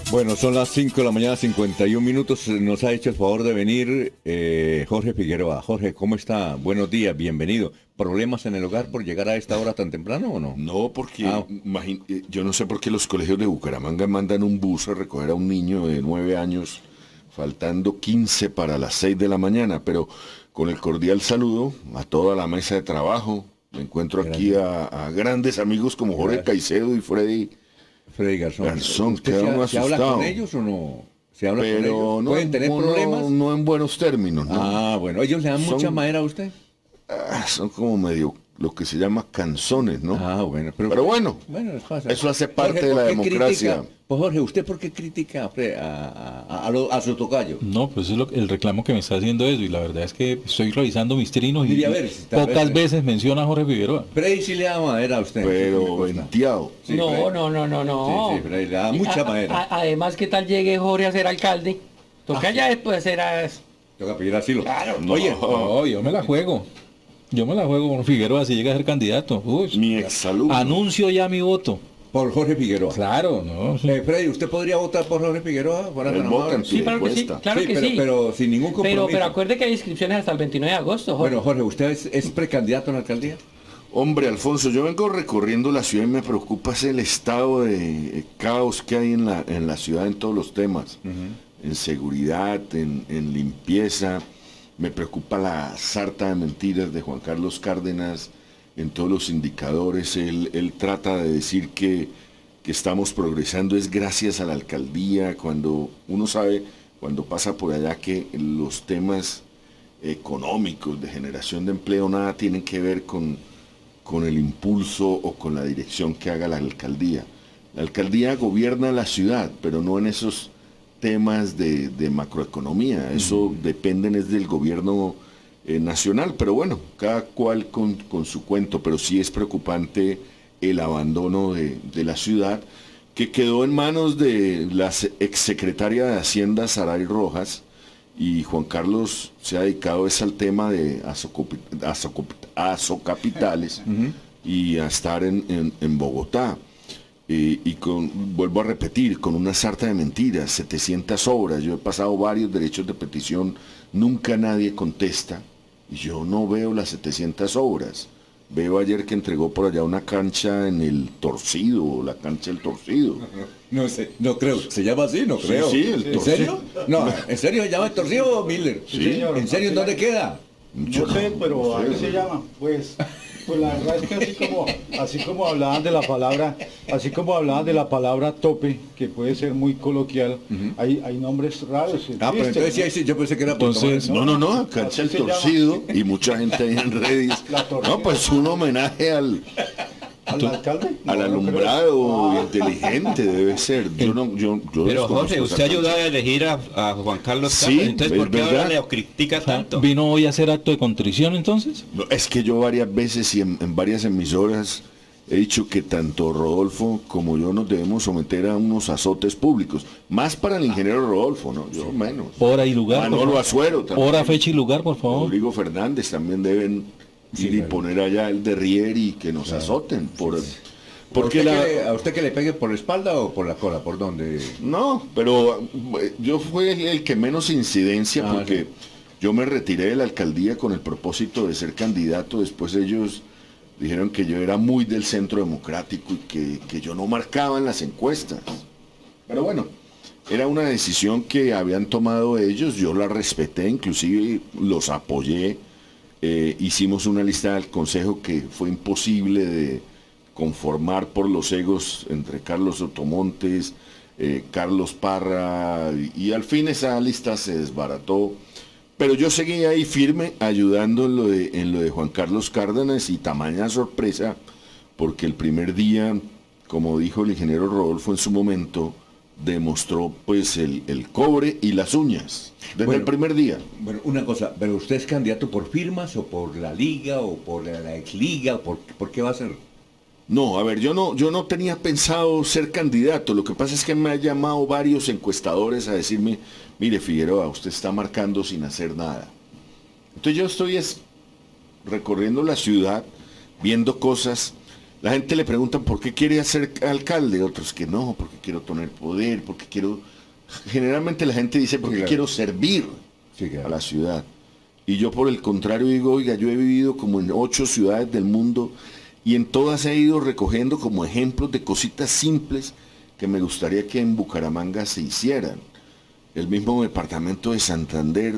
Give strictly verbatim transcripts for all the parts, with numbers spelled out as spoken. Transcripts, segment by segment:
Bueno, son las cinco de la mañana, cincuenta y un minutos. Nos ha hecho el favor de venir eh, Jorge Figueroa. Jorge, ¿cómo está? Buenos días, bienvenido. ¿Problemas en el hogar por llegar a esta hora tan temprano o no? No, porque Ah. imagín- eh, yo no sé por qué los colegios de Bucaramanga mandan un bus a recoger a un niño de nueve años, faltando quince para las seis de la mañana, pero con el cordial saludo a toda la mesa de trabajo. Me encuentro aquí a, a grandes amigos como Jorge Gracias. Caicedo y Freddy. Freddy Garzón. Garzón, ¿Usted queda se, uno se habla asustado. con ellos o no? ¿Se habla con Pero ellos? no, ¿Pueden tener no- problemas? no en buenos términos, ¿no? Ah, bueno. ¿Ellos le dan Son- mucha madera a usted? Ah, son como medio lo que se llama canzones, ¿no? Ah, bueno. Pero, Pero bueno, bueno, les pasa. eso hace parte Jorge, de la ¿por qué democracia. critica- Pues Jorge, ¿usted por qué critica a, Fre- a, a- a lo- a su tocayo? No, pues es lo, el reclamo que me está haciendo eso, y la verdad es que estoy revisando mis trinos y, Mire, a ver, si tal pocas vez- veces menciona a Jorge Figueroa. Freddy sí le da madera a usted. Pero ¿Qué me consta? venteado. Sí, no, Freddy. no, no, no, no. Sí, sí, Freddy, le da Y mucha a- madera. a- además, ¿qué tal llegue Jorge a ser alcalde? Toca Ah, ya después ser a... Toca pedir asilo. Claro. Oye, No, yo me la juego. Yo me la juego con Figueroa si llega a ser candidato. Uy, Mi exalumno. anuncio ya mi voto. por Jorge Figueroa. Claro, no. sí. Eh, Freddy, ¿usted podría votar por Jorge Figueroa? Fuera Él tan vota amable. en Sí, claro que sí, encuesta. claro Sí, que pero, sí. pero sin ningún compromiso. Pero, pero acuerde que hay inscripciones hasta el veintinueve de agosto, Jorge. Bueno, Jorge, ¿usted es, es precandidato a la alcaldía? Hombre, Alfonso, yo vengo recorriendo la ciudad y me preocupa es el estado de eh, caos que hay en la, en la ciudad en todos los temas. En seguridad, en, en limpieza. Me preocupa la sarta de mentiras de Juan Carlos Cárdenas en todos los indicadores. Él, él trata de decir que, que estamos progresando es gracias a la alcaldía, cuando uno sabe, cuando pasa por allá, que los temas económicos de generación de empleo nada tienen que ver con, con el impulso o con la dirección que haga la alcaldía. La alcaldía gobierna la ciudad, pero no en esos temas de, de macroeconomía. Eso dependen es del gobierno eh, nacional, pero bueno, cada cual con, con su cuento, pero sí es preocupante el abandono de, de la ciudad, que quedó en manos de la se- exsecretaria de Hacienda, Saray Rojas, y Juan Carlos se ha dedicado es al tema de asocopi- asocopi- asocapitales y a estar en, en- en Bogotá. Eh, y con, vuelvo a repetir, con una sarta de mentiras, setecientas obras. Yo he pasado varios derechos de petición, nunca nadie contesta, y yo no veo las setecientas obras. Veo ayer que entregó por allá una cancha en el Torcido, o la cancha del Torcido. No sé, no creo. ¿Se llama así? No Sí, creo. sí, el ¿En torcido. serio? No, ¿en serio se llama el torcido, Miller? Sí, señor. ¿En serio en dónde queda? Yo No sé, pero no ¿a sé, qué se güey. llama? Pues, pues la verdad es que así como, así como hablaban de la palabra, así como hablaban de la palabra tope, que puede ser muy coloquial, hay, hay nombres raros. Ah, pero existen, entonces sí, ¿no? ahí sí, yo pensé que era por Entonces, tomar- No, no, no, cancha Así el se llama. Torcido, y mucha gente ahí en redes. La torcida. No, pues un homenaje al, ¿Al alcalde? al No, no alumbrado creo. Ah. inteligente, debe ser. Yo no, yo, yo Pero desconozco Jorge, esa usted cancha. ayudó a elegir a, a Juan Carlos Sí, Cárdenas, entonces es ¿por qué ahora verdad. le critica tanto? ¿Vino hoy a hacer acto de contrición entonces? No, es que yo varias veces y en, en varias emisoras he dicho que tanto Rodolfo como yo nos debemos someter a unos azotes públicos. Más para el ingeniero Rodolfo, ¿no? Yo menos. Hora y lugar. por Manolo favor. Azuero también. Hora, fecha y lugar, por favor. Rodrigo Fernández también deben Sí, ir y claro. poner allá el derrier y que nos azoten. Por, porque ¿A usted, la... que le, ¿A usted que le pegue por la espalda o por la cola? ¿Por dónde? No, pero eh, yo fui el, el que menos incidencia Ah, porque sí. yo me retiré de la alcaldía con el propósito de ser candidato. Después ellos dijeron que yo era muy del centro democrático y que, que yo no marcaba en las encuestas. Pero bueno, era una decisión que habían tomado ellos, yo la respeté, inclusive los apoyé. Eh, hicimos una lista del consejo que fue imposible de conformar por los egos entre Carlos Sotomontes, eh, Carlos Parra, y, y al fin esa lista se desbarató. Pero yo seguí ahí firme ayudando en lo de, en lo de Juan Carlos Cárdenas, y tamaña sorpresa porque el primer día, como dijo el ingeniero Rodolfo en su momento, demostró pues el, el cobre y las uñas desde Bueno. el primer día. Bueno, una cosa, ¿pero usted es candidato por firmas o por la liga o por la, la exliga? O por, ¿Por qué va a ser? No, a ver, yo no, yo no tenía pensado ser candidato. Lo que pasa es que me han llamado varios encuestadores a decirme, mire Figueroa, usted está marcando sin hacer nada. Entonces yo estoy es recorriendo la ciudad, viendo cosas, La gente le pregunta por qué quiere ser alcalde, otros que no, porque quiero tener poder, porque quiero... Generalmente la gente dice porque Sí, claro. quiero servir Sí, claro. a la ciudad. Y yo por el contrario digo, oiga, yo he vivido como en ocho ciudades del mundo y en todas he ido recogiendo como ejemplos de cositas simples que me gustaría que en Bucaramanga se hicieran. El mismo departamento de Santander,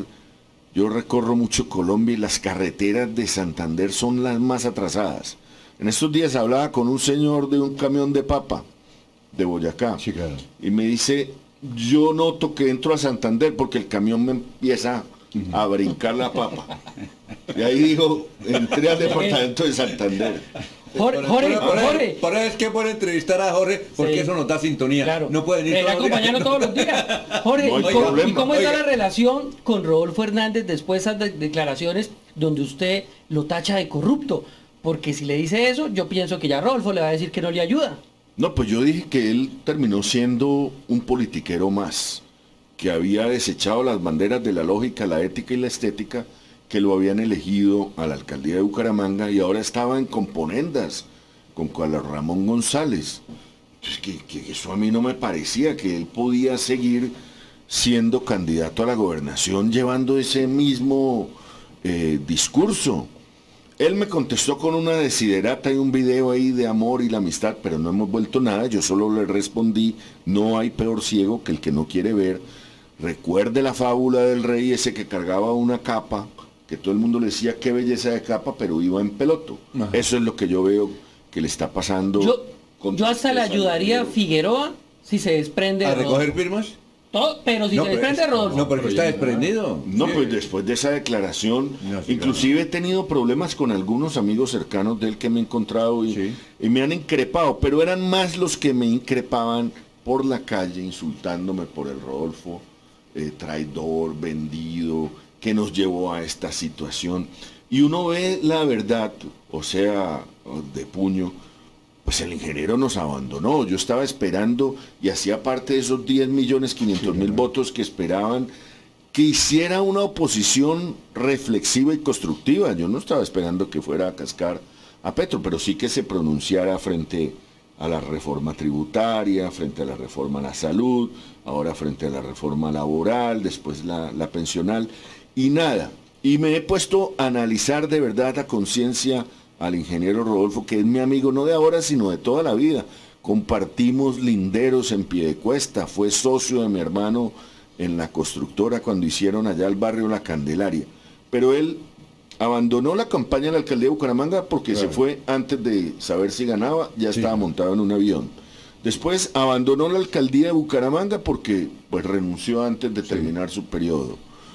yo recorro mucho Colombia y las carreteras de Santander son las más atrasadas. En estos días hablaba con un señor de un camión de papa de Boyacá Sí, claro. y me dice, yo noto que entro a Santander porque el camión me empieza a brincar la papa. Y ahí dijo, entré al departamento de Santander. Jorge, Jorge, por, por- Jorge. por eso es que puede entrevistar a Jorge, porque Sí. eso nos da sintonía. Claro. No pueden ir Me todos los días. acompañando todos los días. Jorge, No hay ¿y cómo, problema. y cómo está Oiga. la relación con Rodolfo Hernández después de esas de- declaraciones donde usted lo tacha de corrupto? Porque si le dice eso, yo pienso que ya Rodolfo le va a decir que no le ayuda. No, pues yo dije que él terminó siendo un politiquero más, que había desechado las banderas de la lógica, la ética y la estética, que lo habían elegido a la alcaldía de Bucaramanga y ahora estaba en componendas con Carlos Ramón González. Pues que, que eso a mí no me parecía, que él podía seguir siendo candidato a la gobernación llevando ese mismo eh, discurso. Él me contestó con una desiderata y un video ahí de amor y la amistad, pero no hemos vuelto nada. Yo solo le respondí, no hay peor ciego que el que no quiere ver. Recuerde la fábula del rey ese que cargaba una capa, que todo el mundo le decía qué belleza de capa, pero iba en peloto. Ajá. Eso es lo que yo veo que le está pasando. Yo, con yo hasta le tristeza, ayudaría a ¿no? Figueroa si se desprende ¿A de recoger Rodolfo. firmas? Todo, pero si No, se pero desprende es- de Rodolfo. No, pero que está desprendido. No, Sí. pues después de esa declaración, No, sí, inclusive he tenido problemas con algunos amigos cercanos de él que me he encontrado y, Sí. y me han increpado, pero eran más los que me increpaban por la calle, insultándome por el Rodolfo, eh, traidor, vendido, que nos llevó a esta situación. Y uno ve la verdad, o sea, de puño, pues el ingeniero nos abandonó. Yo estaba esperando y hacía parte de esos diez millones quinientos mil votos que esperaban que hiciera una oposición reflexiva y constructiva. Yo no estaba esperando que fuera a cascar a Petro, pero sí que se pronunciara frente a la reforma tributaria, frente a la reforma a la salud, ahora frente a la reforma laboral, después la, la pensional, y nada. Y me he puesto a analizar de verdad a conciencia al ingeniero Rodolfo, que es mi amigo no de ahora, sino de toda la vida. Compartimos linderos en Piedecuesta, fue socio de mi hermano en la constructora cuando hicieron allá el barrio La Candelaria. Pero él abandonó la campaña de la alcaldía de Bucaramanga porque Claro. se fue antes de saber si ganaba, ya Sí. estaba montado en un avión. Después abandonó la alcaldía de Bucaramanga porque pues renunció antes de terminar su periodo.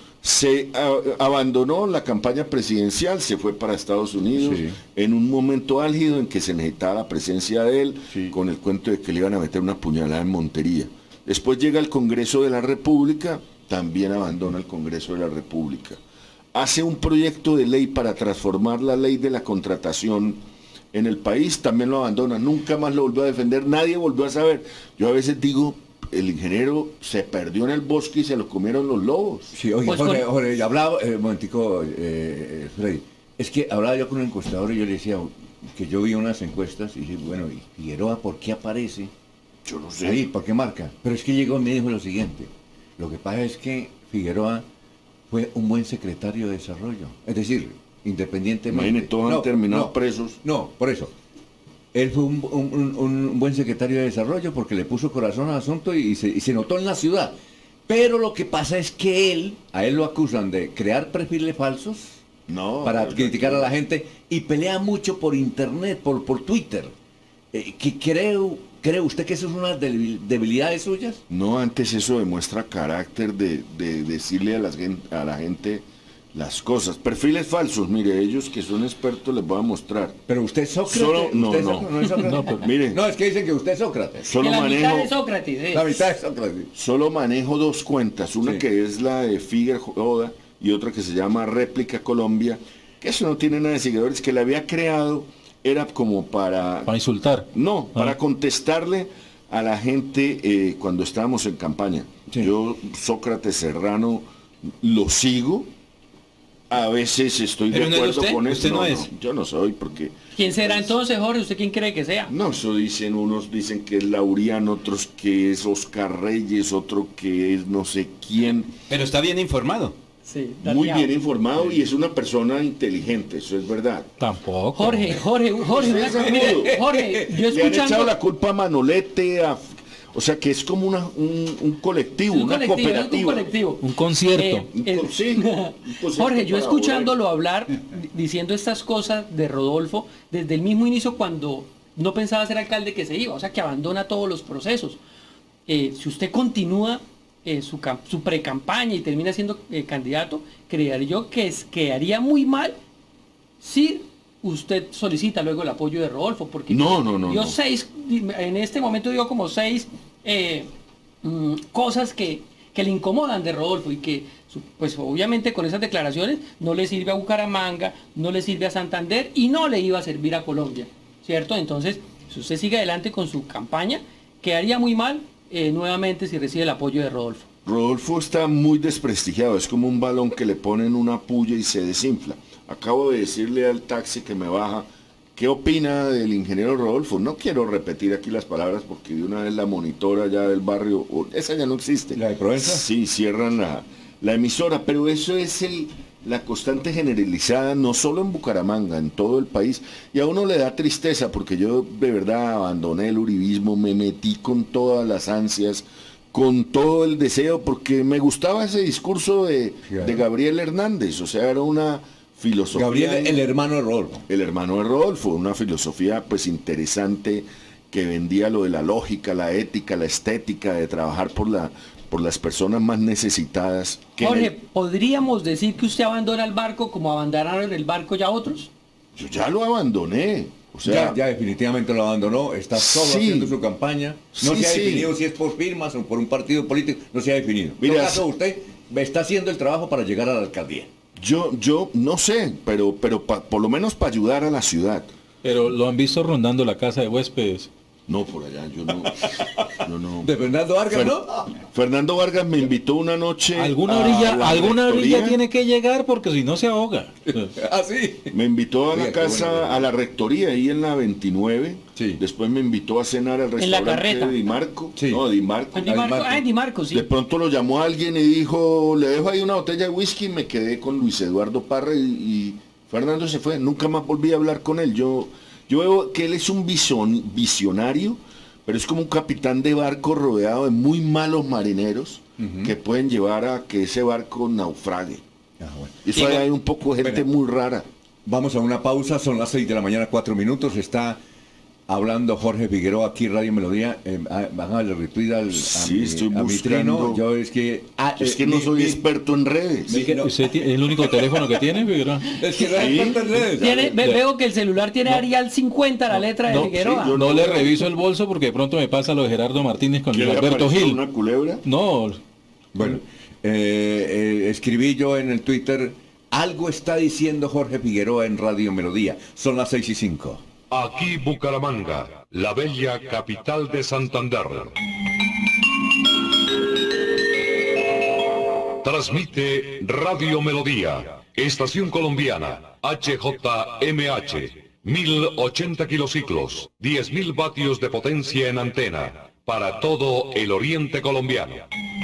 Se a- abandonó la campaña presidencial, se fue para Estados Unidos Sí. en un momento álgido en que se necesitaba la presencia de él, Sí. con el cuento de que le iban a meter una puñalada en Montería. Después llega al Congreso de la República, también abandona el Congreso de la República. Hace un proyecto de ley para transformar la ley de la contratación en el país, también lo abandona, nunca más lo volvió a defender, nadie volvió a saber. Yo a veces digo, el ingeniero se perdió en el bosque y se lo comieron los lobos. Sí, oye, Pues Jorge, con- Jorge, hablaba, eh, un momentico, eh, eh, Freddy, es que hablaba yo con un encuestador y yo le decía que yo vi unas encuestas y dije, bueno, ¿y Figueroa por qué aparece Yo no sé. ahí? ¿Por qué marca? Pero es que llegó y me dijo lo siguiente, lo que pasa es que Figueroa fue un buen secretario de desarrollo, es decir, independientemente... Imagínate, todos han terminado presos. No, por eso. Él fue un, un- un- un buen secretario de desarrollo porque le puso corazón al asunto y se, y se notó en la ciudad. Pero lo que pasa es que él, a él lo acusan de crear perfiles falsos No. para pues, criticar a la gente y pelea mucho por internet, por, por Twitter. Eh, que creo, ¿Cree usted que eso es una debil- debilidades suyas? No, antes eso demuestra carácter de, de decirle a, las gen- a la gente las cosas. Perfiles falsos, mire, ellos que son expertos les voy a mostrar. Pero usted es Sócrates. Solo- no, ¿Usted es no. Sócrates? ¿No es Sócrates? No, pero- Mire. No, es que dicen que usted es Sócrates. Solo que la mitad manejo, de Sócrates. eh. La mitad es Sócrates. solo manejo dos cuentas, una Sí. que es la de Figueroa y otra que se llama Réplica Colombia, que eso no tiene nada de seguidores, que la había creado, era como para... Para insultar. No, Ah. para contestarle a la gente eh, cuando estábamos en campaña. Sí. Yo, Sócrates Serrano, lo sigo A veces estoy de Pero no es acuerdo usted, con eso. usted no es. Yo no soy porque... ¿Quién será entonces, Jorge? ¿Usted quién cree que sea? No, eso dicen, unos dicen que es Lauriano, otros que es Oscar Reyes, otro que es no sé quién. Pero está bien informado. Sí, Muy dateado. bien informado y es una persona inteligente, eso es verdad. Tampoco. Jorge, Jorge, Jorge, Usted es una- mire, agudo. Jorge, yo Le han echado escuchando... la culpa a Manolete, a... o sea que es como una, un, un colectivo, un una colectivo, es cooperativa. un colectivo. Un concierto. Eh, Un eh, con- sí, un concierto Jorge, yo para escuchándolo hablar, di- diciendo estas cosas de Rodolfo, desde el mismo inicio cuando no pensaba ser alcalde que se iba, o sea que abandona todos los procesos. Eh, si usted continúa eh, su, cam- su pre-campaña y termina siendo eh, candidato, creería yo que, es, que haría muy mal si usted solicita luego el apoyo de Rodolfo, porque No, no, no, dio no. seis, en este momento dio como seis eh, mm, cosas que, que le incomodan de Rodolfo y que, su- pues obviamente con esas declaraciones no le sirve a Bucaramanga, no le sirve a Santander y no le iba a servir a Colombia, ¿cierto? Entonces, si usted sigue adelante con su campaña, quedaría muy mal eh, nuevamente si recibe el apoyo de Rodolfo. Rodolfo está muy desprestigiado, es como un balón que le ponen una puya y se desinfla. Acabo de decirle al taxi que me baja, ¿qué opina del ingeniero Rodolfo? No quiero repetir aquí las palabras porque de una vez la monitora ya del barrio, o- esa ya no existe. ¿La de Provenza? Sí, cierran la, la emisora, pero eso es el, la constante generalizada, no solo en Bucaramanga, en todo el país. Y a uno le da tristeza porque yo de verdad abandoné el uribismo, me metí con todas las ansias, con todo el deseo, porque me gustaba ese discurso de, Claro. de Gabriel Hernández, o sea, era una filosofía... Gabriel, el hermano de Rodolfo. el hermano de Rodolfo, una filosofía pues interesante que vendía lo de la lógica, la ética, la estética, de trabajar por la por las personas más necesitadas. que en Jorge, el- ¿podríamos decir que usted abandona el barco como abandonaron el barco ya otros? yo ya lo abandoné. O sea, ya, ya definitivamente lo abandonó, está solo Sí. haciendo su campaña. No Sí, se ha sí. definido si es por firmas o por un partido político, no se ha definido. En Mira, todo caso, usted está haciendo el trabajo para llegar a la alcaldía. yo, yo no sé, pero, pero pa- por lo menos para ayudar a la ciudad. Pero lo han visto rondando la casa de huéspedes. No, por allá, yo no. Yo no. De Fernando Vargas, Fer- ¿no? Fernando Vargas me invitó una noche. Alguna a orilla, la alguna rectoría. orilla tiene que llegar porque si no se ahoga. Ah, sí. Me invitó a la Oiga, qué casa, bueno. a la rectoría, ahí en la veintinueve. Sí. Después me invitó a cenar al la restaurante carreta. de Di Marco. Sí. No, Di Marco. Ah, Di Marco, Marco. ah, Di Marco, sí. De pronto lo llamó alguien y dijo, le dejo ahí una botella de whisky, y me quedé con Luis Eduardo Parra y, y Fernando se fue. Nunca más volví a hablar con él. Yo, yo veo que él es un vision- visionario, pero es como un capitán de barco rodeado de muy malos marineros que pueden llevar a que ese barco naufrague. Ah, bueno. Y eso Igual- hay un poco de gente Bueno. muy rara. Vamos a una pausa, son las seis de la mañana, cuatro minutos. Está hablando Jorge Figueroa aquí, Radio Melodía. Eh, ah, van a darle retweet al, a, Sí, mi, estoy a mi buscando. trino. Yo es que... ah, Es eh, que no mi- soy mi- experto en redes. mi- no, ¿Usted tiene- es el único teléfono que tiene, Figueroa? es que no es Sí. experto en redes. Tiene- ve- veo que el celular tiene Arial cincuenta, la letra de No, Figueroa. sí, yo- No le reviso el bolso porque de pronto me pasa lo de Gerardo Martínez con ¿Qué Luis le Alberto apareció, Gil. una culebra? No, Bueno, eh, eh, escribí yo en el Twitter, algo está diciendo Jorge Figueroa en Radio Melodía. Son las seis y cinco. Aquí Bucaramanga, la bella capital de Santander. Transmite Radio Melodía, estación colombiana, H J M H, mil ochenta kilociclos, diez mil vatios de potencia en antena, para todo el oriente colombiano.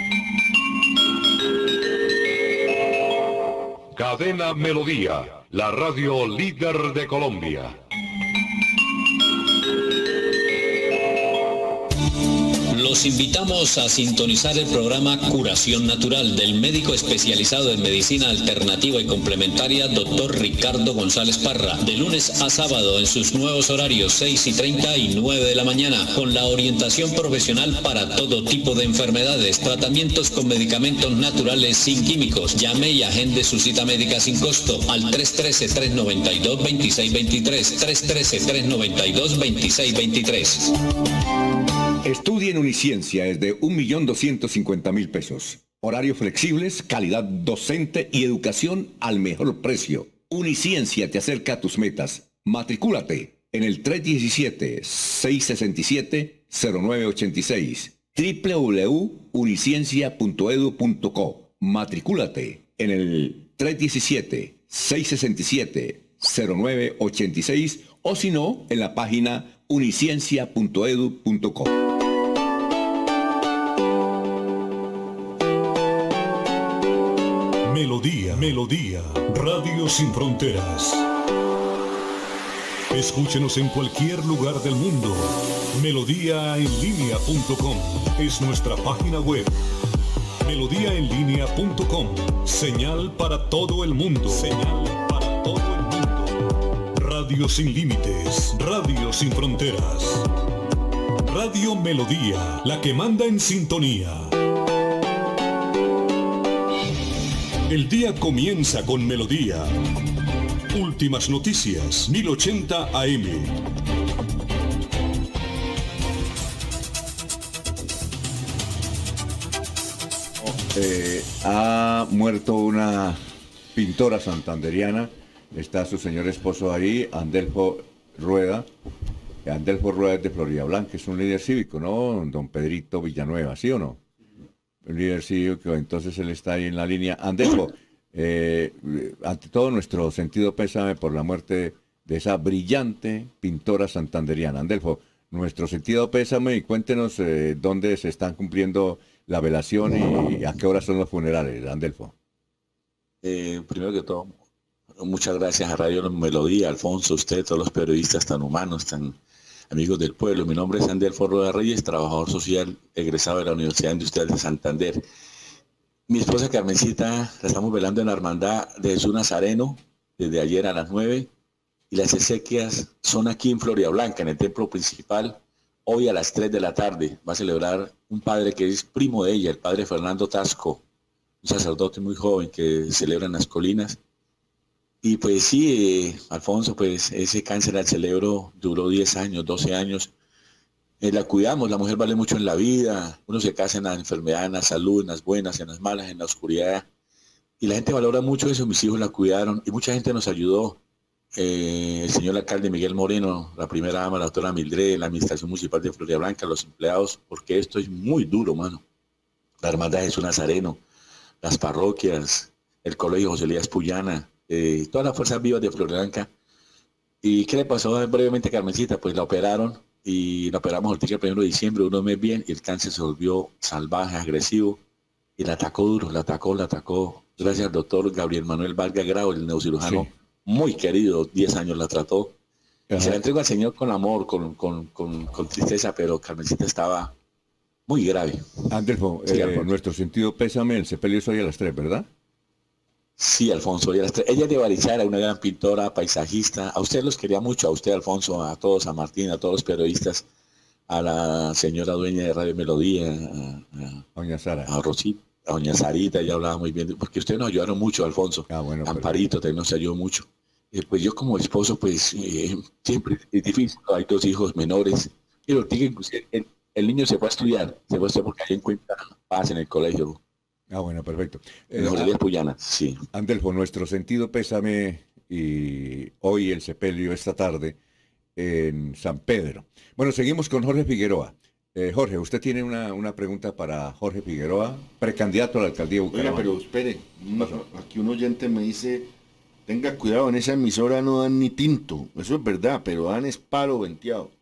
Cadena Melodía, la radio líder de Colombia. Los invitamos a sintonizar el programa Curación Natural del médico especializado en medicina alternativa y complementaria, doctor Ricardo González Parra, de lunes a sábado en sus nuevos horarios seis y treinta y nueve de la mañana, con la orientación profesional para todo tipo de enfermedades, tratamientos con medicamentos naturales sin químicos. Llame y agende su cita médica sin costo al tres uno tres, tres nueve dos, dos seis dos tres, tres uno tres, tres nueve dos, dos seis dos tres. Estudie en Uniciencia es de un millón doscientos cincuenta mil pesos. Horarios flexibles, calidad docente y educación al mejor precio. Uniciencia te acerca a tus metas. Matricúlate en el tres uno siete, seis seis siete, cero nueve ocho seis. doble u doble u doble u punto uniciencia punto edu punto co. Matricúlate en el tres uno siete, seis seis siete, cero nueve ocho seis o si no, en la página uniciencia punto edu punto co. Melodía, Melodía, Radio Sin Fronteras. Escúchenos en cualquier lugar del mundo. melodía en línea punto com es nuestra página web. melodía en línea punto com, señal para todo el mundo. Señal para todo el mundo. Radio sin límites, Radio sin fronteras. Radio Melodía, la que manda en sintonía. El día comienza con Melodía. Últimas noticias, mil ochenta A M. Eh, ha muerto una pintora santanderiana. Está su señor esposo ahí, Andelfo Rueda. Andelfo Rueda es de Florida Blanca, es un líder cívico, ¿no? Don Pedrito Villanueva, ¿sí o no? Un líder cívico, entonces él está ahí en la línea. Andelfo, eh, ante todo nuestro sentido pésame por la muerte de esa brillante pintora santanderiana. Andelfo, nuestro sentido pésame y cuéntenos eh, dónde se están cumpliendo la velación y a qué hora son los funerales, Andelfo. Eh, primero que todo, muchas gracias a Radio Melodía, Alfonso, usted, todos los periodistas tan humanos, tan amigos del pueblo. Mi nombre es Andelfo Rueda Reyes, trabajador social egresado de la Universidad Industrial de Santander. Mi esposa Carmencita la estamos velando en la Hermandad de Jesús Nazareno desde ayer a las nueve y las exequias son aquí en Florida Blanca, en el templo principal. Hoy a las tres de la tarde va a celebrar un padre que es primo de ella, el padre Fernando Tasco, un sacerdote muy joven que celebra en las colinas. Y pues sí, eh, Alfonso, pues ese cáncer al cerebro duró diez años, doce años. Eh, la cuidamos, la mujer vale mucho en la vida. Uno se casa en la enfermedad, en la salud, en las buenas, en las malas, en la oscuridad. Y la gente valora mucho eso, mis hijos la cuidaron y mucha gente nos ayudó. Eh, el señor alcalde Miguel Moreno, la primera dama, la doctora Mildred, la administración municipal de Florida Blanca, los empleados, porque esto es muy duro, mano. La Hermandad de Jesús Nazareno, las parroquias, el Colegio José Elías Puyana, eh, todas las fuerzas vivas de Florida Blanca. ¿Y qué le pasó brevemente a Carmencita? Pues la operaron y la operamos el primero de diciembre, uno mes bien, y el cáncer se volvió salvaje, agresivo, y la atacó duro, la atacó, la atacó. Gracias al doctor Gabriel Manuel Vargas Grau, el neurocirujano, sí, muy querido, diez años la trató. Ajá. Y se la entregó al Señor con amor, con, con, con, con tristeza, pero Carmencita estaba muy grave. Andelfo, sí, eh, nuestro sentido pésame, el sepelio es hoy a las tres, ¿verdad? Sí, Alfonso, hoy a las tres. Ella es de Barichara, una gran pintora, paisajista. A usted los quería mucho, a usted, Alfonso, a todos, a Martín, a todos los periodistas, a la señora dueña de Radio Melodía, a, a, Doña Sara. a Rosita, a Doña Sarita, ella hablaba muy bien, porque ustedes nos ayudaron mucho, Alfonso. Ah, bueno, Amparito también nos ayudó mucho. Eh, pues yo como esposo, pues eh, siempre es difícil, hay dos hijos menores, pero el, el niño se fue a estudiar, se fue a estudiar porque ahí encuentra paz en el colegio. Ah, bueno, perfecto. Eh, José Elías Puyana, sí. Andelfo, nuestro sentido pésame y hoy el sepelio esta tarde en San Pedro. Bueno, seguimos con Jorge Figueroa. Eh, Jorge, usted tiene una, una pregunta para Jorge Figueroa, precandidato a la alcaldía de Bucaramanga. Oiga, pero espere, un, aquí un oyente me dice, tenga cuidado, en esa emisora no dan ni tinto. Eso es verdad, pero dan es palo venteado.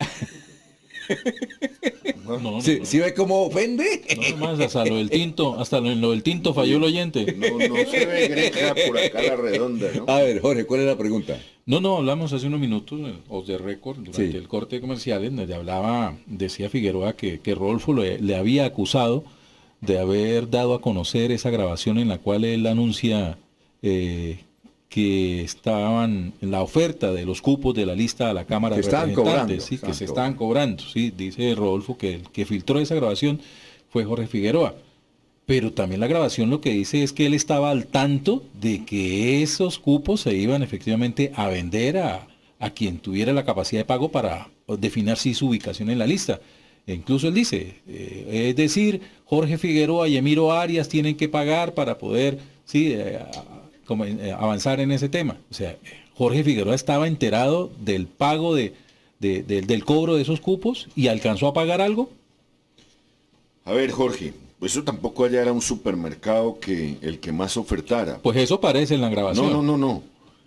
No, no, ¿Sí, no. ¿Sí ve cómo ofende? No, más hasta lo del tinto, hasta lo, lo del tinto falló el oyente. No, no se ve greca por acá la redonda, ¿no? A ver, Jorge, ¿cuál es la pregunta? No, no, hablamos hace unos minutos, o de récord, durante Sí. el corte de comerciales, donde hablaba, decía Figueroa que, que Rodolfo le, le había acusado de haber dado a conocer esa grabación en la cual él anuncia eh, que estaban en la oferta de los cupos de la lista a la Cámara Que de estaban Representantes, cobrando, sí, estaban que se estaban cobrando, sí, dice Rodolfo que el que filtró esa grabación fue Jorge Figueroa. Pero también la grabación lo que dice es que él estaba al tanto de que esos cupos se iban efectivamente a vender a, a quien tuviera la capacidad de pago para definir si su ubicación en la lista. E incluso él dice, eh, es decir, Jorge Figueroa y Emiro Arias tienen que pagar para poder sí, eh, como, eh, avanzar en ese tema. O sea, Jorge Figueroa estaba enterado del pago de, de, de, del cobro de esos cupos y alcanzó a pagar algo. A ver, Jorge, Eso tampoco allá era un supermercado que el que más ofertara. Pues eso parece en la grabación. No, no, no, no.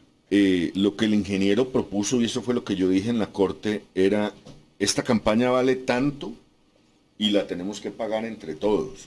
Eh, lo que el ingeniero propuso, y eso fue lo que yo dije en la corte, era, esta campaña vale tanto y la tenemos que pagar entre todos.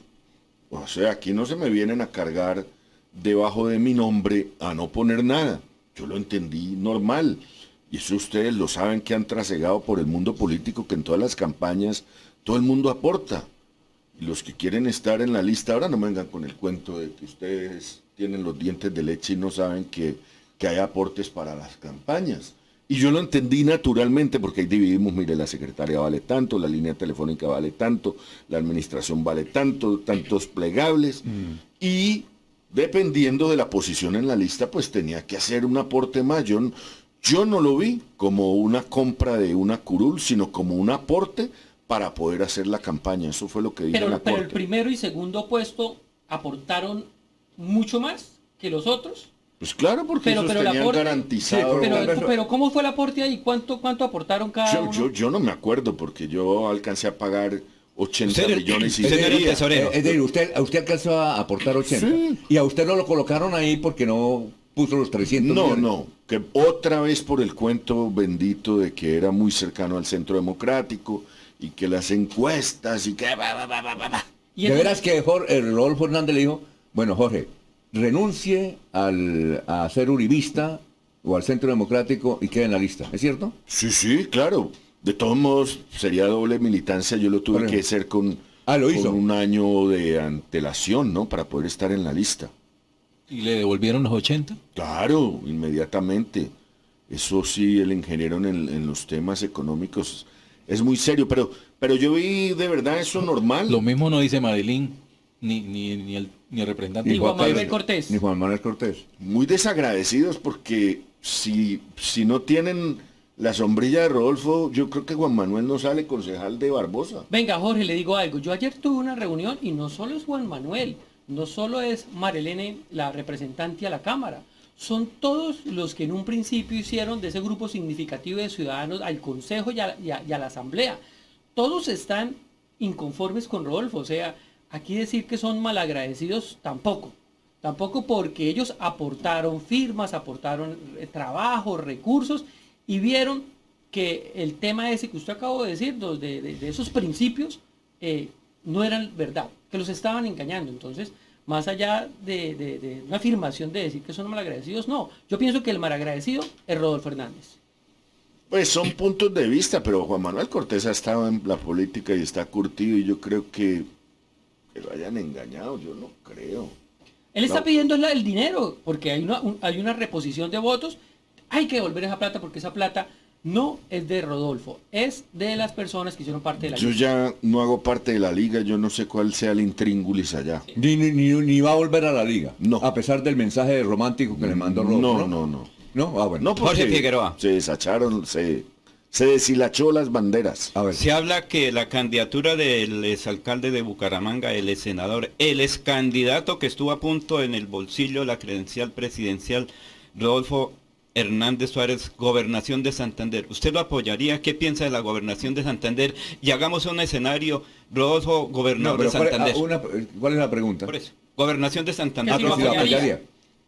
O sea, aquí no se me vienen a cargar debajo de mi nombre a no poner nada. Yo lo entendí normal. Y eso ustedes lo saben que han trasegado por el mundo político, que en todas las campañas todo el mundo aporta. Y los que quieren estar en la lista, ahora no me vengan con el cuento de que ustedes tienen los dientes de leche y no saben que, que hay aportes para las campañas. Y yo lo entendí naturalmente, porque ahí dividimos, mire, la secretaria vale tanto, la línea telefónica vale tanto, la administración vale tanto, tantos plegables. Mm. Y dependiendo de la posición en la lista, pues tenía que hacer un aporte más. Yo, yo no lo vi como una compra de una curul, sino como un aporte para poder hacer la campaña. Eso fue lo que dijo pero, la pero corte. el primero y segundo puesto aportaron mucho más que los otros. Pues claro, porque pero, esos pero tenían aporte, garantizado. Sí, pero, pero ¿cómo fue el aporte ahí? ¿Cuánto, cuánto aportaron cada yo, uno? Yo, yo no me acuerdo, porque yo alcancé a pagar ochenta usted, millones y usted sería. el tesorero. Es decir, usted, usted alcanzó a aportar ochenta. Sí. Y a usted no lo colocaron ahí porque no puso los trescientos No, millones. no, que otra vez por el cuento bendito de que era muy cercano al Centro Democrático y que las encuestas y que... Bah, bah, bah, bah, bah. De veras que Jorge, Rodolfo Hernández le dijo, bueno, Jorge, renuncie al, a ser uribista o al Centro Democrático y quede en la lista, ¿es cierto? Sí, sí, claro. De todos modos, sería doble militancia, yo lo tuve bueno. que hacer con, ah, ¿lo hizo? con un año de antelación, ¿no? Para poder estar en la lista. ¿Y le devolvieron los ochenta? Claro, inmediatamente. Eso sí, el ingeniero en, el, en los temas económicos es muy serio, pero, pero yo vi de verdad eso normal. Lo mismo no dice Marilyn, ni, ni, ni, el, ni el representante. Ni Juan Manuel Cortés. Ni Juan Manuel Cortés. Muy desagradecidos porque si, si no tienen la sombrilla de Rodolfo, yo creo que Juan Manuel no sale concejal de Barbosa. Venga, Jorge, le digo algo. Yo ayer tuve una reunión y no solo es Juan Manuel, no solo es Marilene la representante a la Cámara, son todos los que en un principio hicieron de ese grupo significativo de ciudadanos al Consejo y a, y a, y a la Asamblea. Todos están inconformes con Rodolfo, o sea, aquí decir que son malagradecidos tampoco. Tampoco porque ellos aportaron firmas, aportaron eh, trabajo, recursos y vieron que el tema ese que usted acabó de decir, de, de, de esos principios, eh, no eran verdad, que los estaban engañando. Entonces, más allá de, de, de una afirmación de decir que son malagradecidos, no. Yo pienso que el malagradecido es Rodolfo Hernández. Pues son puntos de vista, pero Juan Manuel Cortés ha estado en la política y está curtido y yo creo que, que lo hayan engañado, yo no creo. Él está no. pidiendo el, el dinero, porque hay una, un, hay una reposición de votos, hay que devolver esa plata porque esa plata no es de Rodolfo, es de las personas que hicieron parte de la yo liga. Yo ya no hago parte de la liga, yo no sé cuál sea el intríngulis allá. Sí. Ni, ni, ni, ni va a volver a la liga. No. A pesar del mensaje romántico que le mandó Rodolfo. No, no, no. No, ah, bueno. No, Jorge Figueroa. Se desacharon, se, se deshilachó las banderas. A ver. Se habla que la candidatura del exalcalde de Bucaramanga, el senador, el ex candidato que estuvo a punto en el bolsillo de la credencial presidencial, Rodolfo Hernández Suárez, gobernación de Santander. ¿Usted lo apoyaría? ¿Qué piensa de la gobernación de Santander? Y hagamos un escenario, Rodolfo, gobernador no, de Santander. ¿cuál, una, ¿Cuál es la pregunta? Por eso, gobernación de Santander. ¿Qué sí lo apoyaría?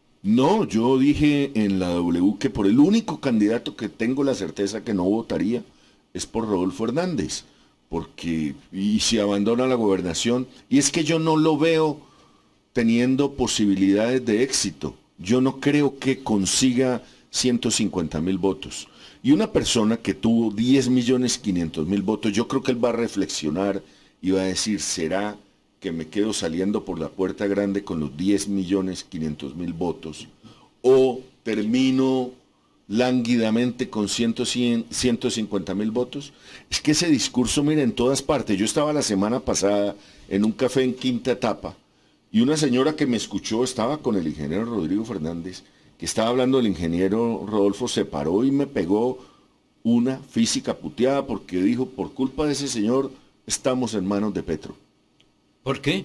No, yo dije en la W que por el único candidato que tengo la certeza que no votaría es por Rodolfo Hernández, porque y si abandona la gobernación, y es que yo no lo veo teniendo posibilidades de éxito, yo no creo que consiga ciento cincuenta mil votos, y una persona que tuvo diez millones quinientos mil votos, yo creo que él va a reflexionar y va a decir, ¿será que me quedo saliendo por la puerta grande con los diez millones quinientos mil votos o termino lánguidamente con ciento cincuenta mil votos? Es que ese discurso, mira, en todas partes. Yo estaba la semana pasada en un café en Quinta Etapa y una señora que me escuchó estaba con el ingeniero Rodrigo Fernández, que estaba hablando del ingeniero Rodolfo, se paró y me pegó una física puteada porque dijo, por culpa de ese señor estamos en manos de Petro. ¿Por qué?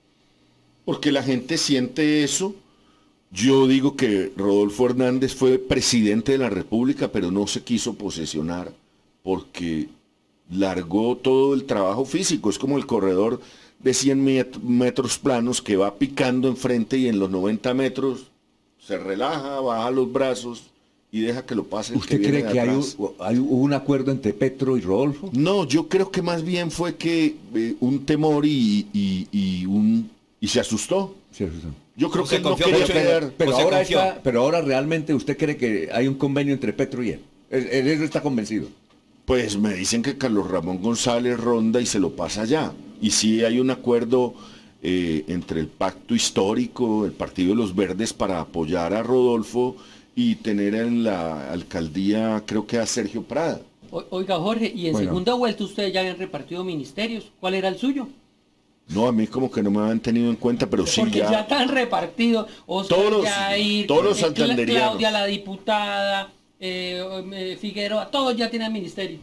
Porque la gente siente eso. Yo digo que Rodolfo Hernández fue presidente de la República, pero no se quiso posesionar porque largó todo el trabajo físico. Es como el corredor de cien metros planos que va picando enfrente y en los noventa metros se relaja, baja los brazos y deja que lo pase. El ¿Usted que cree viene que de hay, atrás. un- hay un acuerdo entre Petro y Rodolfo? No, yo creo que más bien fue que eh, un temor y, y, y un y se asustó. Sí, sí, sí. Yo creo O que se él no confió quería mucho. quedar. Pero ¿O se ahora, confió? está, pero ahora realmente usted cree que hay un convenio entre Petro y él. Él, él- él está convencido. Pues me dicen que Carlos Ramón González ronda y se lo pasa allá. Y sí hay un acuerdo eh, entre el pacto histórico, el Partido de los Verdes, para apoyar a Rodolfo y tener en la alcaldía, creo que a Sergio Prada. O- Oiga, Jorge, y en Bueno. segunda vuelta ustedes ya habían repartido ministerios. ¿Cuál era el suyo? No, a mí como que no me habían tenido en cuenta, pero sí Porque ya, ya. están repartidos. Oscar Todos los- Yair, todos los eh, Cla- santanderianos. Claudia la diputada, eh, eh, Figueroa, todos ya tienen ministerio.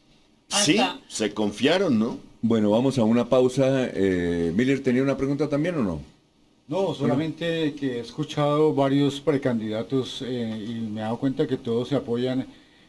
Sí, Hasta- se confiaron, ¿no? Bueno, vamos a una pausa. Eh, Miller, ¿tenía una pregunta también o no? No, solamente que he escuchado varios precandidatos eh, y me he dado cuenta que todos se apoyan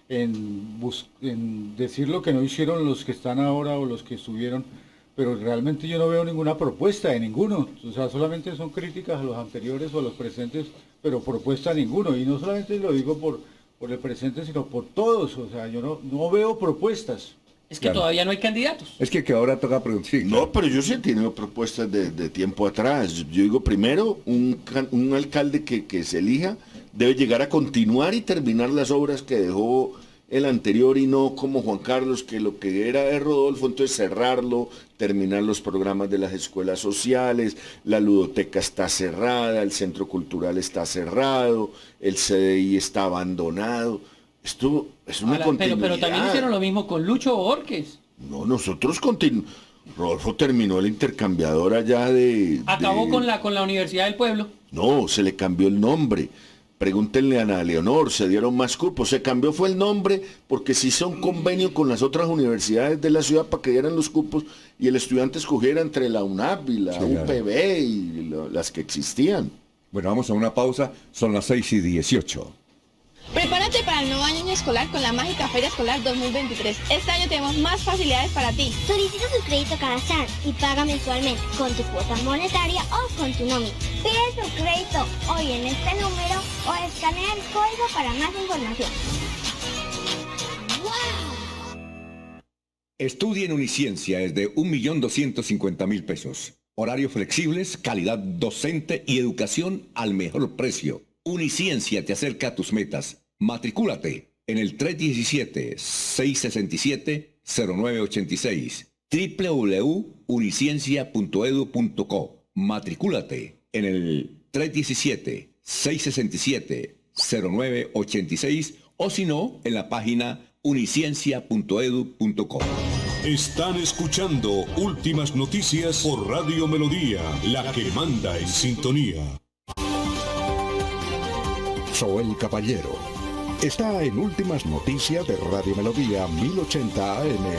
en, bus- en decir lo que no hicieron los que están ahora o los que estuvieron, pero realmente yo no veo ninguna propuesta de ninguno. O sea, solamente son críticas a los anteriores o a los presentes, pero propuesta ninguno. Y no solamente lo digo por, por el presente, sino por todos. O sea, yo no, no veo propuestas. Es que Claro. todavía no hay candidatos. Es que, que ahora toca preguntar. Sí, No, pero yo sí he tenido propuestas de, de tiempo atrás. Yo digo, primero, un, can- un alcalde que, que se elija debe llegar a continuar y terminar las obras que dejó el anterior y no como Juan Carlos, que lo que era de Rodolfo, entonces cerrarlo, terminar los programas de las escuelas sociales, la ludoteca está cerrada, el centro cultural está cerrado, el C D I está abandonado. Esto es una Ahora, pero, continuidad. pero también hicieron lo mismo con Lucho Borges. No, nosotros continuamos. Rodolfo terminó el intercambiador allá de... Acabó de- con la con la Universidad del Pueblo. No, se le cambió el nombre. Pregúntenle a Ana Leonor, se dieron más cupos. Se cambió fue el nombre porque se hizo un convenio con las otras universidades de la ciudad para que dieran los cupos y el estudiante escogiera entre la UNAP y la Sí, claro. U P B y lo- las que existían. Bueno, vamos a una pausa. Son las seis y dieciocho. Prepárate para el nuevo año escolar con la mágica Feria Escolar dos mil veintitrés. Este año tenemos más facilidades para ti. Solicita tu crédito Cajazán y paga mensualmente con tu cuota monetaria o con tu nómina. Pide tu crédito hoy en este número o escanea el código para más información. Estudia en Uniciencia es de un millón doscientos cincuenta mil pesos. Horarios flexibles, calidad docente y educación al mejor precio. Uniciencia te acerca a tus metas. Matricúlate en el tres uno siete, seis seis siete, cero nueve ocho seis. doble u doble u doble u punto uniciencia punto edu punto co. Matricúlate en el tres uno siete, seis seis siete, cero nueve ocho seis o si no, en la página uniciencia punto edu punto co. Están escuchando Últimas Noticias por Radio Melodía, la que manda en sintonía. Soy Caballero. Está en Últimas Noticias de Radio Melodía mil ochenta A M.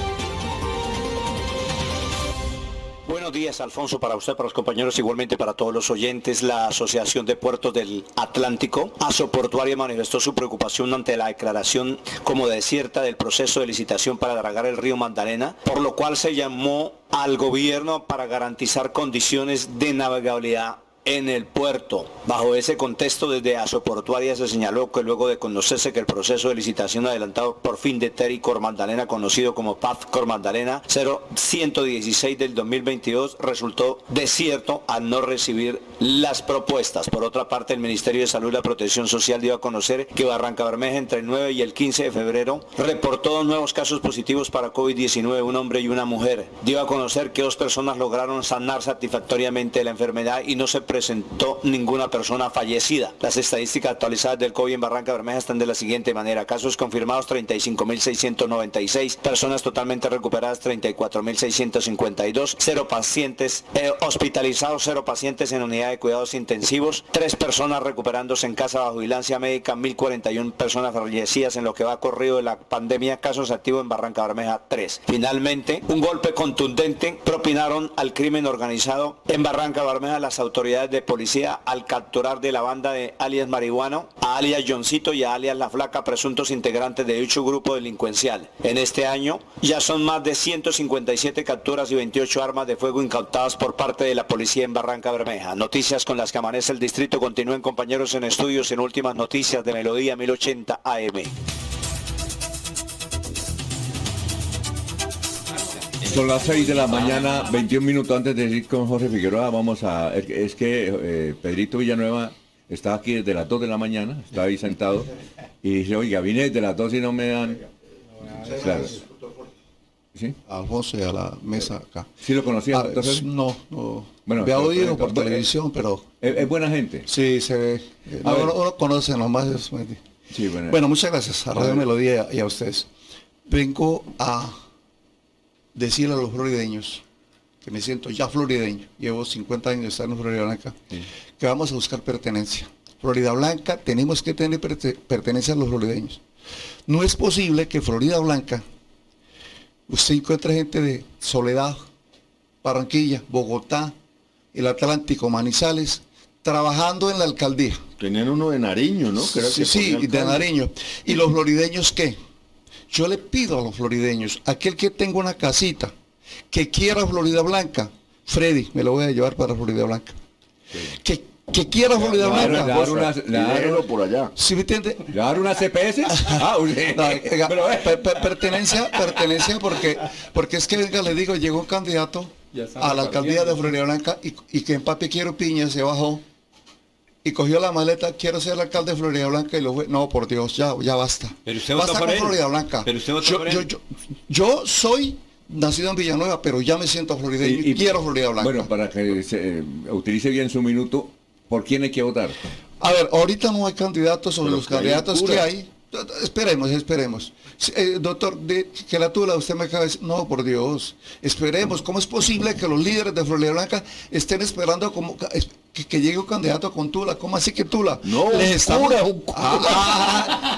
Buenos días, Alfonso, para usted, para los compañeros, igualmente para todos los oyentes. La Asociación de Puertos del Atlántico, Asoportuaria, manifestó su preocupación ante la declaración como desierta del proceso de licitación para dragar el río Magdalena, por lo cual se llamó al gobierno para garantizar condiciones de navegabilidad en el puerto. Bajo ese contexto, desde Asoportuaria se señaló que luego de conocerse que el proceso de licitación adelantado por fin de Terry Cor Magdalena, conocido como P A F Cor Magdalena cero ciento dieciséis del dos mil veintidós, resultó desierto al no recibir las propuestas. Por otra parte, el Ministerio de Salud y la Protección Social dio a conocer que Barranca Bermeja entre el nueve y el quince de febrero reportó dos nuevos casos positivos para COVID diecinueve, un hombre y una mujer. Dio a conocer que dos personas lograron sanar satisfactoriamente de la enfermedad y no se presentó ninguna persona fallecida. Las estadísticas actualizadas del COVID en Barranca Bermeja están de la siguiente manera: casos confirmados treinta y cinco mil seiscientos noventa y seis, personas totalmente recuperadas treinta y cuatro mil seiscientos cincuenta y dos, cero pacientes eh, hospitalizados, cero pacientes en unidad de cuidados intensivos, tres personas recuperándose en casa bajo vigilancia médica, mil cuarenta y una personas fallecidas en lo que va corrido de la pandemia, casos activos en Barranca Bermeja tres. Finalmente, un golpe contundente propinaron al crimen organizado en Barranca Bermeja las autoridades unidades de policía al capturar de la banda de alias Marihuano, a alias Johncito y a alias La Flaca, presuntos integrantes de dicho grupo delincuencial. En este año ya son más de ciento cincuenta y siete capturas y veintiocho armas de fuego incautadas por parte de la policía en Barranca Bermeja. Noticias con las que amanece el distrito. Continúen, compañeros, en estudios en Últimas Noticias de Melodía mil ochenta A M. Son las seis de la mañana, veintiún minutos antes de ir con Jorge Figueroa. Vamos a... Es que eh, Pedrito Villanueva está aquí desde las dos de la mañana, está ahí sentado, y dice, oiga, vine desde las dos y no me dan... Claro. ¿Sí? A Alfonso y a la mesa acá. ¿Sí lo conocía? Ah, es, no, no. Bueno, había pero, oído pero, por pero, televisión, pero... ¿Es, es buena gente? Sí, se ve. Eh, no, uno, uno conoce nomás. Es, sí, bueno. bueno, muchas gracias a Radio Melodía y a ustedes. Vengo a decirle a los florideños, que me siento ya florideño, llevo cincuenta años de estar en Florida Blanca, sí, que vamos a buscar pertenencia. Florida Blanca, tenemos que tener pertenencia a los florideños. No es posible que Florida Blanca, usted encuentre gente de Soledad, Barranquilla, Bogotá, el Atlántico, Manizales, trabajando en la alcaldía. Tenían uno de Nariño, ¿no? Creo sí, que sí, de Nariño. ¿Y los florideños qué? Yo le pido a los florideños, aquel que tenga una casita, que quiera Florida Blanca, Freddy, me lo voy a llevar para Florida Blanca. Sí. Que, que quiera Florida le Blanca. Dar una, dar por allá. ¿Sí me entiende? ¿Le dar una C P S? Ah, no, per, per, pertenencia, pertenencia porque, porque es que venga, le digo, llegó un candidato a la alcaldía de Florida Blanca y, y que en Papi Quiero Piña se bajó y cogió la maleta, quiero ser el alcalde de Florida Blanca, y lo fue. No, por Dios, ya, ya basta. Pero usted basta votó con por Florida él. Blanca. Pero usted votó yo, por él. Yo, yo, yo soy nacido en Villanueva, pero ya me siento florideño y, y, y quiero Florida Blanca. Bueno, para que se eh, utilice bien su minuto, ¿por quién hay que votar? A ver, ahorita no hay candidatos, sobre pero los candidatos que hay. Esperemos, esperemos. Eh, doctor, de, que la tula, usted me acaba de decir, no, por Dios, esperemos. ¿Cómo es posible que los líderes de Florida Blanca estén esperando como que, que llegue un candidato con tula? ¿Cómo así que tula? No, les estamos... cura, un cura. Ah,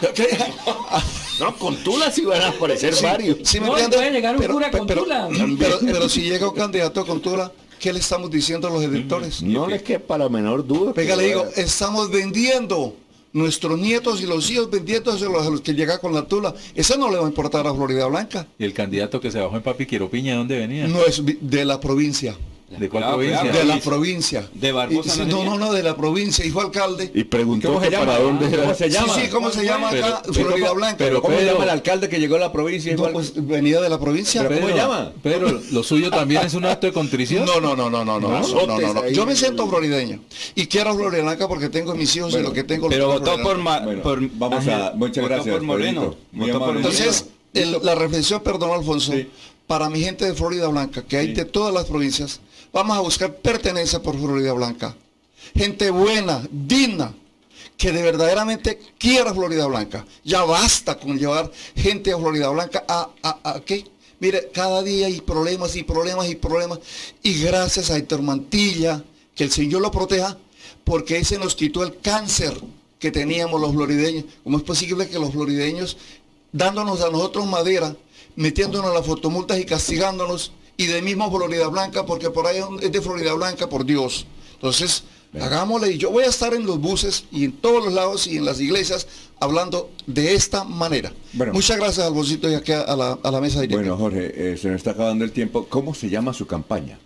no, con tula sí van a aparecer sí, varios. Sí, me no, entiende, puede llegar un pero, cura pero, con tula. Pero, pero, pero si llega un candidato con tula, ¿qué le estamos diciendo a los electores? No les quepa la menor duda. Venga, le digo, estamos vendiendo nuestros nietos y los hijos vendiéndose a los, a los que llega con la tula. Eso no le va a importar a Florida Blanca. ¿Y el candidato que se bajó en Papi Quiero Piña, de dónde venía? No, es de la provincia. ¿De cuál Claro, provincia? claro. De la provincia. De Barbosa. Y, no, no, no, de la provincia. Hijo alcalde. Y preguntó ¿Cómo se llama? para dónde era. ¿Cómo se llama? Sí, sí, ¿cómo se llama acá? Pero, Florida pero, Blanca. Pero ¿cómo Pedro, se llama el alcalde que llegó a la provincia? No, pues venía de la provincia. ¿Pero cómo Pedro, se llama? Pedro, ¿lo suyo también es un acto de contrición? No, no, no, no, no, no, no, no, no, no. ahí. Yo me siento florideño. Y quiero Florida Blanca porque tengo mis hijos Bueno, y lo que tengo. Pero lo votó por, Ma, Bueno, por vamos a... Muchas votó gracias, por Moreno. Muy Votó por amable. Entonces, el, la reflexión, perdón, Alfonso, Sí. para mi gente de Florida Blanca, que hay Sí. de todas las provincias, vamos a buscar pertenencia por Florida Blanca. Gente buena, digna, que de verdaderamente quiera Florida Blanca. Ya basta con llevar gente a Florida Blanca a, a, a ¿qué? Mire, cada día hay problemas y problemas y problemas. Y gracias a Héctor Mantilla, que el Señor lo proteja, porque ese nos quitó el cáncer que teníamos los florideños. ¿Cómo es posible que los florideños, dándonos a nosotros madera, metiéndonos las fotomultas y castigándonos, y de mismo Florida Blanca, porque por ahí es de Florida Blanca, por Dios? Entonces, bien, hagámosle, y yo voy a estar en los buses y en todos los lados y en las iglesias hablando de esta manera. Bueno, muchas gracias, Alboncito, y aquí a la, a la mesa directa. Bueno, Jorge, eh, se nos está acabando el tiempo. ¿Cómo se llama su campaña?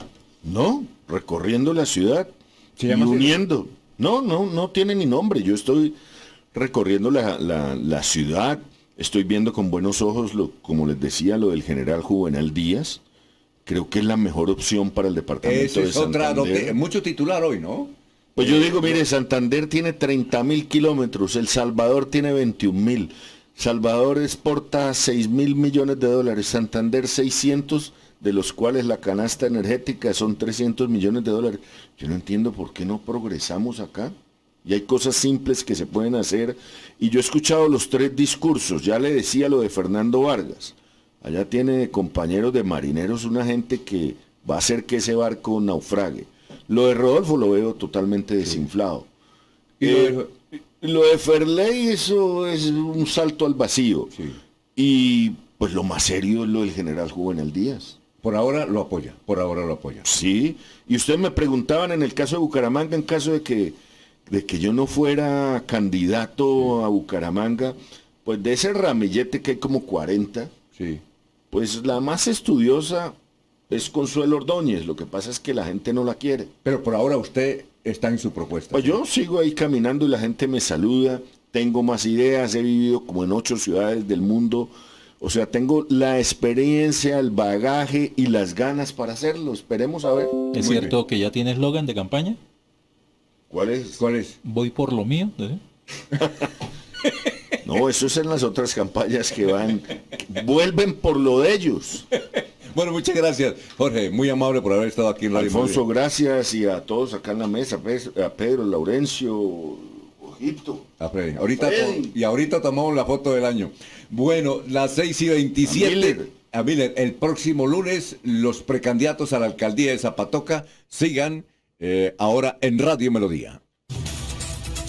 No, recorriendo la ciudad ¿Se y llama así? uniendo. No, no, no tiene ni nombre. Yo estoy recorriendo la, la, la ciudad, estoy viendo con buenos ojos, lo, como les decía, lo del general Juvenal Díaz. Creo que es la mejor opción para el departamento Eso de es otra, Santander. noti- mucho titular hoy, ¿no? Pues yo digo, mire, Santander tiene treinta mil kilómetros, El Salvador tiene veintiún mil. Salvador exporta seis mil millones de dólares, Santander seiscientos, de los cuales la canasta energética son trescientos millones de dólares. Yo no entiendo por qué no progresamos acá. Y hay cosas simples que se pueden hacer. Y yo he escuchado los tres discursos, ya le decía lo de Fernando Vargas. Allá tiene compañeros de marineros, una gente que va a hacer que ese barco naufrague. Lo de Rodolfo lo veo totalmente desinflado. Sí. Eh, Lo de- lo de Ferley, eso es un salto al vacío. Sí. Y pues lo más serio es lo del general Juvenal Díaz. Por ahora lo apoya, por ahora lo apoya. Sí, y ustedes me preguntaban en el caso de Bucaramanga, en caso de que, de que yo no fuera candidato sí. a Bucaramanga, pues de ese ramillete que hay como cuarenta, sí. pues la más estudiosa es Consuelo Ordóñez, lo que pasa es que la gente no la quiere. Pero por ahora usted está en su propuesta. Pues ¿sí? Yo sigo ahí caminando y la gente me saluda, tengo más ideas, he vivido como en ocho ciudades del mundo. O sea, tengo la experiencia, el bagaje y las ganas para hacerlo. Esperemos a ver. ¿Es Muy cierto bien. que ya tiene eslogan de campaña? ¿Cuál es? ¿Cuál es? Voy por lo mío. ¿Eh? No, eso es en las otras campañas que van. Vuelven por lo de ellos. Bueno, muchas gracias, Jorge. Muy amable por haber estado aquí en la Alfonso, gracias. Y a todos acá en la mesa. A Pedro, Laurencio, Ojito. A Freddy. Ahorita to- y ahorita tomamos la foto del año. Bueno, las seis y veintisiete. A Miller. A Miller, el próximo lunes, los precandidatos a la alcaldía de Zapatoca sigan eh, ahora en Radio Melodía.